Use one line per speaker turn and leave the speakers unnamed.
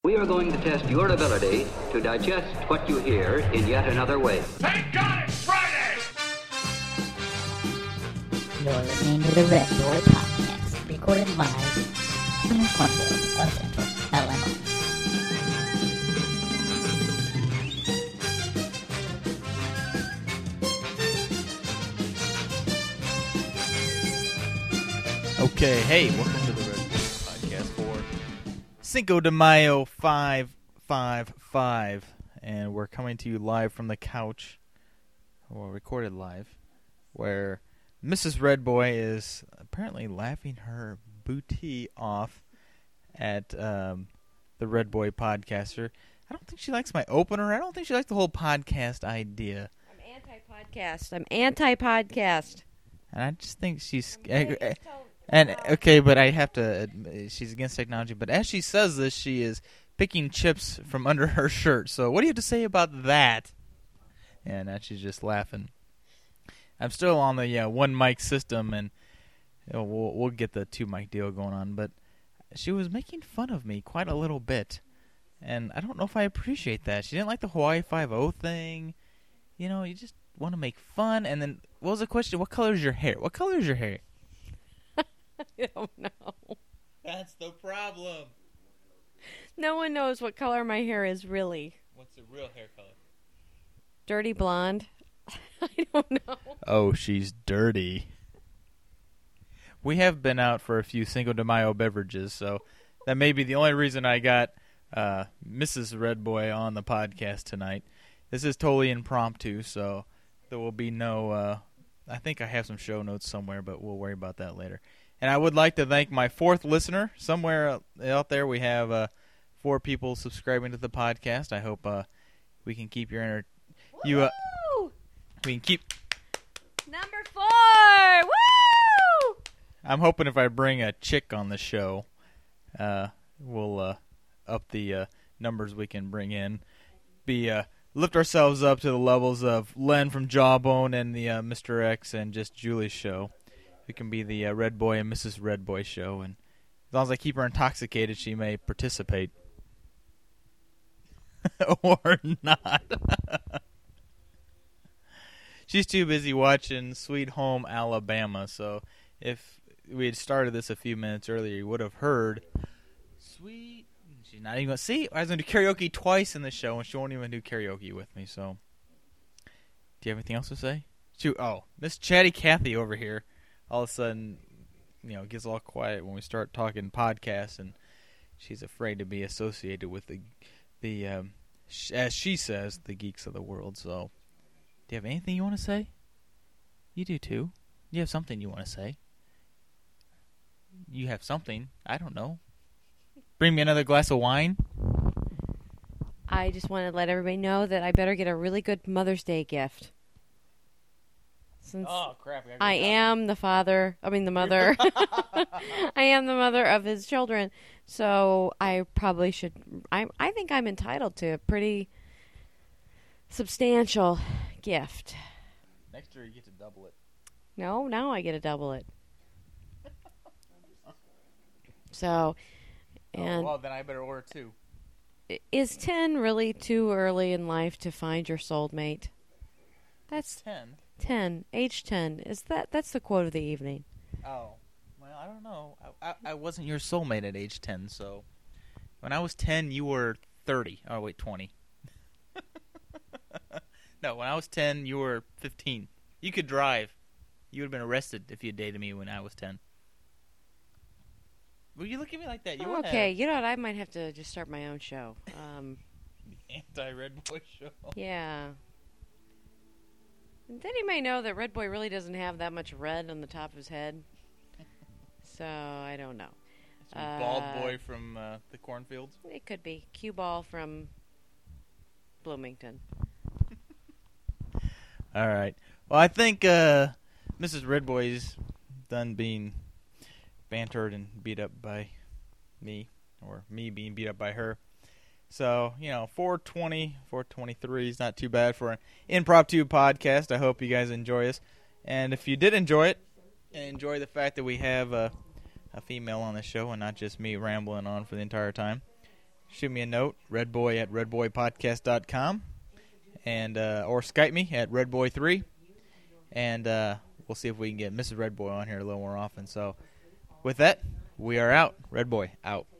We are going to test your ability to digest what you hear in yet another way.
Thank God it's Friday!
You're listening to the Red Boy Podcast, recorded live from the Cornfield of Central Illinois.
Okay, hey, welcome to the Red Boy Podcast for Cinco de Mayo 555, and we're coming to you live from the couch, or recorded live, where Mrs. Red Boy is apparently laughing her booty off at the Red Boy Podcaster. I don't think she likes my opener. I don't think she likes the whole podcast idea.
I'm anti-podcast.
And I just think she's... And okay, but I have to admit, she's against technology. But as she says this, she is picking chips from under her shirt. So what do you have to say about that? And now she's just laughing. I'm still on the one mic system, and we'll get the two mic deal going on. But she was making fun of me quite a little bit, and I don't know if I appreciate that. She didn't like the Hawaii 5-0 thing. You know, you just want to make fun. And then what was the question? What color is your hair? What color is your hair?
I don't know.
That's the problem.
No one knows what color my hair is, really.
What's the real hair color?
Dirty blonde. I don't know.
Oh, she's dirty. We have been out for a few Cinco de Mayo beverages, so that may be the only reason I got Mrs. Red Boy on the podcast tonight. This is totally impromptu, so there will be no... I think I have some show notes somewhere, but we'll worry about that later. And I would like to thank my fourth listener. Somewhere out there we have 4 people subscribing to the podcast. I hope we can keep your we can keep
Number 4! Woo!
I'm hoping if I bring a chick on the show, we'll up the numbers we can bring in. Lift ourselves up to the levels of Len from Jawbone and the Mr. X and just Julie's show. We can be the Red Boy and Mrs. Red Boy show, and as long as I keep her intoxicated, she may participate. Or not. She's too busy watching Sweet Home Alabama, so if we had started this a few minutes earlier, you would have heard Sweet... She's not even going to... See, I was going to do karaoke twice in the show, and she won't even do karaoke with me, so... Do you have anything else to say? Miss Chatty Cathy over here all of a sudden, gets all quiet when we start talking podcasts, and she's afraid to be associated with the as she says, the geeks of the world. So, do you have anything you want to say? You do too. You have something you want to say. You have something. I don't know. Bring me another glass of wine.
I just want to let everybody know that I better get a really good Mother's Day gift. Since
crap!
I am the mother. I am the mother of his children, so I probably should. I think I'm entitled to a pretty substantial gift.
Next year you get to double it.
No, now I get to double it. So, and
then I better order 2.
Is 10 really too early in life to find your soulmate? That's
10.
10, age 10. That's the quote of the evening.
Oh, well, I don't know. I wasn't your soulmate at age 10, so when I was 10, you were 30. Oh, wait, 20. No, when I was 10, you were 15. You could drive. You would have been arrested if you dated me when I was 10. Will you look at me like that? You
okay, you know what? I might have to just start my own show.
The Anti-Red Boy Show.
Yeah. And then you may know that Red Boy really doesn't have that much red on the top of his head. So, I don't know.
Bald boy from the cornfields?
It could be. Cue ball from Bloomington.
All right. Well, I think Mrs. Red Boy's done being bantered and beat up by me, or me being beat up by her. So, 420, 423 is not too bad for an impromptu podcast. I hope you guys enjoy us. And if you did enjoy it, and enjoy the fact that we have a female on the show and not just me rambling on for the entire time, shoot me a note, redboy@redboypodcast.com, and or Skype me at redboy3, and we'll see if we can get Mrs. Redboy on here a little more often. So with that, we are out. Redboy, out.